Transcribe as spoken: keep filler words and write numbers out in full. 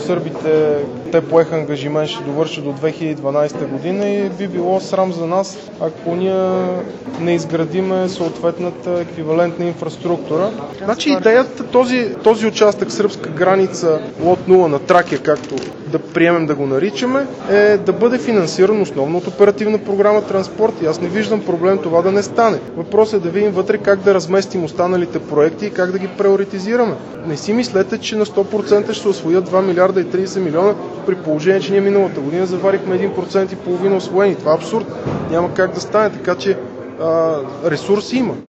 сърбите, те поеха ангажимент, ще довършат до две хиляди и дванадесета година и би било срам за нас, ако ние не изградиме съответната еквивалентна инфраструктура. Значи идеята този, този участък сръбска граница лот нула на Тракия, както да приемем да го наричаме, е да бъде финансиран основно от оперативна програма транспорт и аз не виждам проблем това да не стане. Въпросът е да видим вътре как да разместим останалите проекти и как да ги приоритизираме. Не си мислете, че на сто процента ще се усвоят два милиарда и тридесет милиона, при положение, че ние миналата година заварихме един процент и половина усвоени. Това е абсурд. Няма как да стане, така че а, ресурси има.